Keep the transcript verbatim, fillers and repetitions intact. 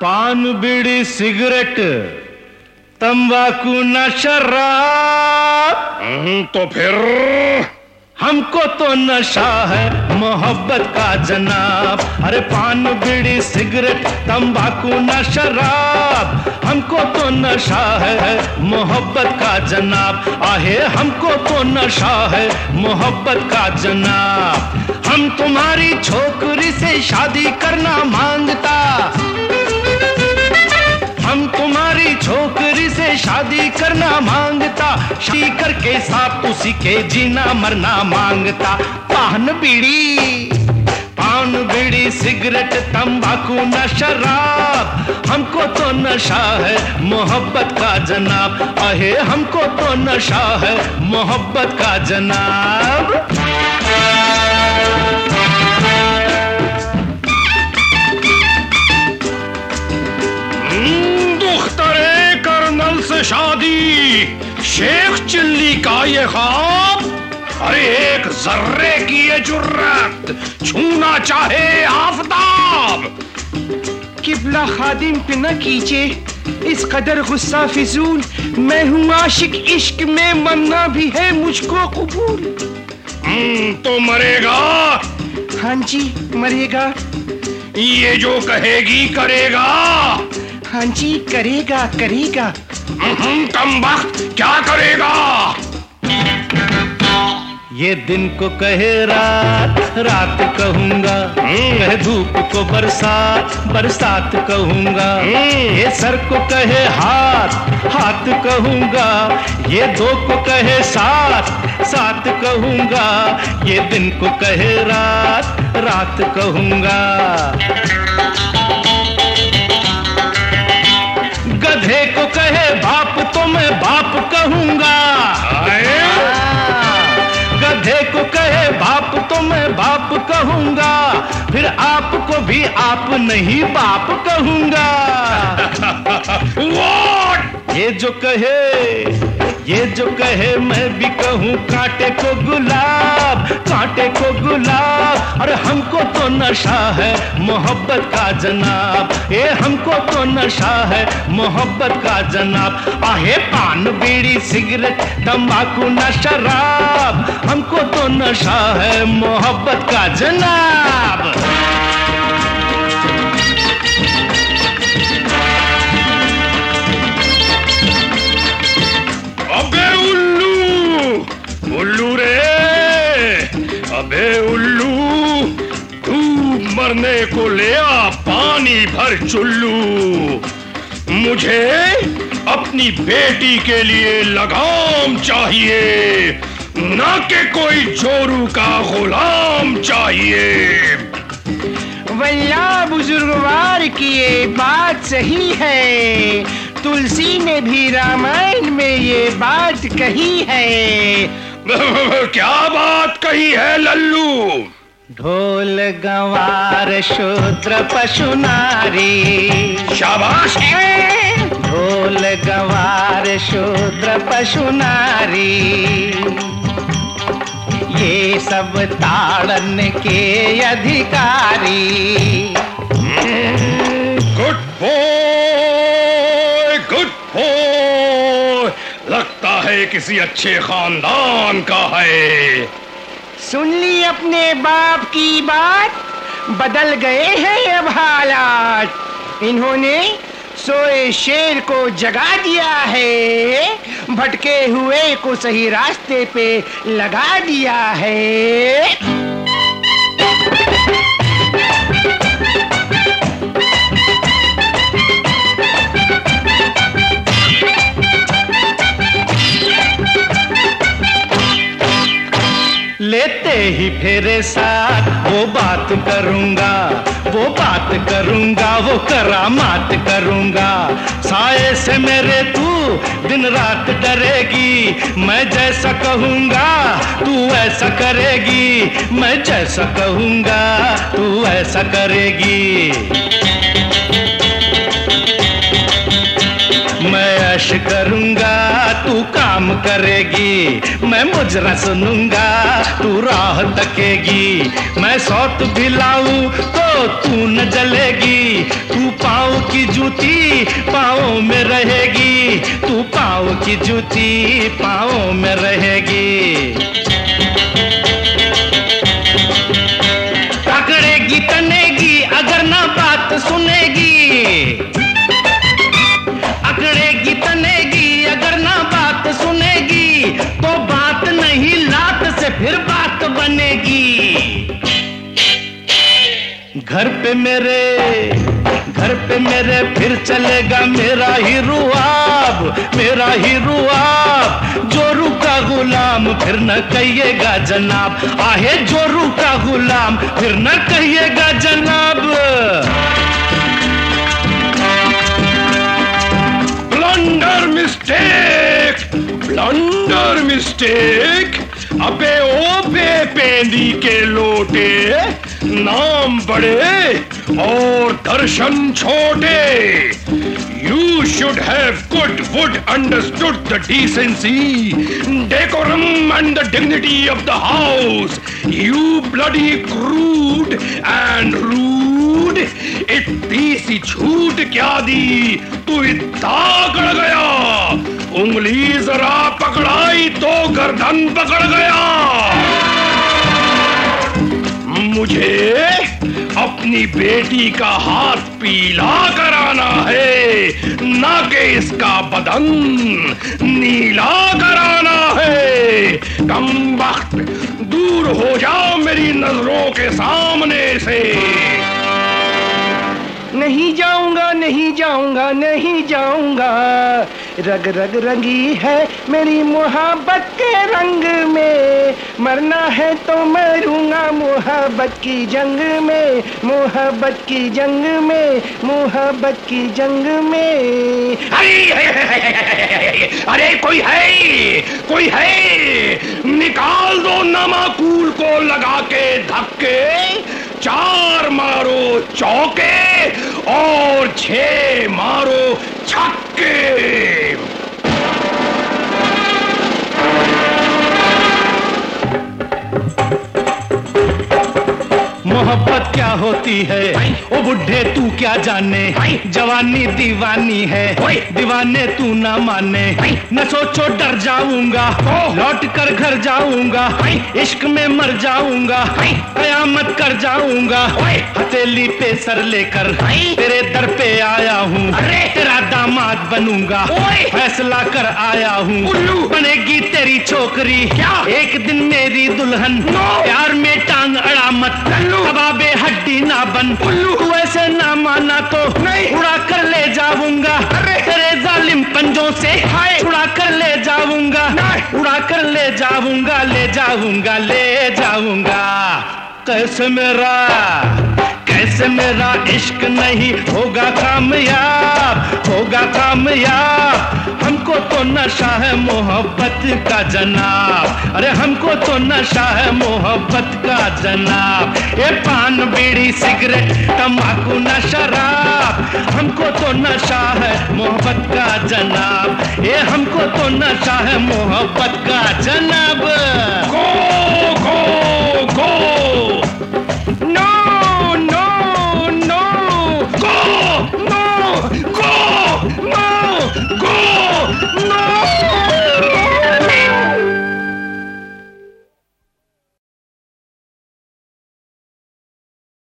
पान बीड़ी सिगरेट तंबाकू न शराब। तो फिर हमको तो नशा है मोहब्बत का जनाब। अरे पान बीड़ी सिगरेट तंबाकू न शराब, हमको तो नशा है मोहब्बत का जनाब। आहे हमको तो नशा है मोहब्बत का जनाब। हम तुम्हारी छोकरी से शादी करना मांगता, हम तुम्हारी छोकरी से शादी करना मांगता। शादी करके साथ उसी के जीना मरना मांगता। पान बीड़ी पान बीड़ी सिगरेट तंबाकू न शराब, हमको तो नशा है मोहब्बत का जनाब। अहे हमको तो नशा है मोहब्बत का जनाब। से शादी, शेख चिल्ली का ये ख्वाब, अरे एक जर्रे की ये जुर्रत, छूना चाहे आफताब। किबला खादिम पे न कीजिए इस कदर गुस्सा फिजूल, मैं हूँ आशिक, इश्क में मरना भी है मुझको कबूल। हम्म तो मरेगा? हाँ जी मरेगा। ये जो कहेगी करेगा? हाँ जी करेगा करेगा। कम वक्त क्या करेगा? ये दिन को कहे रात, रात कहूंगा। कहे धूप को बरसात, बरसात कहूंगा। ये सर को कहे हाथ, हाथ कहूंगा। ये दो को कहे साथ, साथ कहूंगा। ये दिन को कहे रात, रात कहूंगा। गधे को कहे बाप तो मैं बाप कहूंगा। गधे को कहे बाप तो मैं बाप कहूंगा। फिर आपको भी आप नहीं बाप कहूंगा। ये जो कहे ये जो कहे मैं भी कहूँ कांटे को गुलाब, कांटे को गुलाब। अरे हमको तो नशा है मोहब्बत का जनाब। ये हमको तो नशा है मोहब्बत का जनाब। आहे पान बीड़ी सिगरेट तंबाकू न शराब, हमको तो नशा है मोहब्बत का जनाब। उल्लू रे, अबे उल्लू, तू मरने को ले आ पानी भर चुल्लू। मुझे अपनी बेटी के लिए लगाम चाहिए, ना कि कोई जोरू का गुलाम चाहिए। वल्ला बुजुर्गवार की ये बात सही है, तुलसी ने भी रामायण में ये बात कही है। क्या बात कही है लल्लू? ढोल गंवार शूद्र पशु नारी। शाबाश। ढोल गंवार शूद्र पशु नारी, ये सब ताड़न के अधिकारी। गुड बॉय, गुड बॉय, लगता है किसी अच्छे खानदान का है। सुन ली अपने बाप की बात, बदल गए हैं अब हालात। इन्होंने सोए शेर को जगा दिया है, भटके हुए को सही रास्ते पे लगा दिया है। लेते ही फेरे साथ वो बात करूंगा, वो बात करूंगा, वो करामात करूंगा। साए से मेरे तू दिन रात डरेगी, मैं जैसा कहूंगा तू ऐसा करेगी, मैं जैसा कहूंगा तू ऐसा करेगी। मैं ऐश करूंगा तू काम करेगी, मैं मुजरा सुनूंगा तू राह तकेगी। मैं सौत भी लाऊं तो तू न जलेगी, तू पाँव की जूती पाँव में रहेगी, तू पाँव की जूती पाँव में रहेगी। पकड़ेगी तनेगी अगर ना बात सुनेगी, अकड़ेगी तनेगी अगर ना बात सुनेगी, तो बात नहीं लात से फिर बात बनेगी। घर पे मेरे घर पे मेरे फिर चलेगा मेरा ही रुआब, मेरा ही रुआब। जोरू का गुलाम फिर न कहिएगा जनाब, आहे जोरू का गुलाम फिर न कहिएगा जनाब। Blunder mistake, blunder mistake. अबे ओ बे पेंदी के लोटे, नाम बड़े और दर्शन छोटे। You should have good would understood the decency, decorum and the dignity of the house. You bloody crude and rude. इतनी सी छूट क्या दी, तू इतना गड़ गया। उंगली जरा पकड़ाई तो गर्दन पकड़ गया। मुझे अपनी बेटी का हाथ पीला कराना है, ना कि इसका बदन नीला कराना है। कम वक्त दूर हो जाओ मेरी नजरों के सामने से। नहीं जाऊंगा नहीं जाऊंगा नहीं जाऊंगा, रग रग रंगी है मेरी मोहब्बत के रंग में। मरना है तो मरूंगा मोहब्बत की जंग में, मोहब्बत की जंग में, मोहब्बत की जंग में। अरे अरे कोई है, कोई है, निकाल दो नमाकूल को लगा के धक्के। चार मारो चौके और छह मारो छक्के। मोहब्बत क्या होती है ओ बुढ़े तू क्या जाने, जवानी दीवानी है दीवाने तू ना माने। न सोचो डर जाऊंगा लौट कर घर जाऊंगा, इश्क में मर जाऊंगा कयामत कर जाऊंगा। हथेली पे सर लेकर तेरे दर पे आया हूँ, तेरा दामाद बनूंगा फैसला कर आया हूँ। बनेगी तेरी छोकरी एक दिन मेरी दुल्हन, प्यार में टांग अड़ा मत कबाबे हड्डी ना बन। तू ऐसे ना माना तो उड़ा कर ले जाऊंगा, तेरे जालिम पंजों से उड़ा कर ले जाऊंगा, उड़ा कर ले जाऊंगा ले जाऊंगा ले जाऊंगा। कैसे मेरा कैसे मेरा इश्क नहीं होगा कामयाब, होगा कामयाब। हमको तो नशा है मोहब्बत का जनाब, अरे हमको तो नशा है मोहब्बत का जनाब। ये पान बीड़ी सिगरेट तंबाकू न शराब, हमको तो नशा है मोहब्बत का जनाब। ये हमको तो नशा है मोहब्बत का जनाब। गो गो गो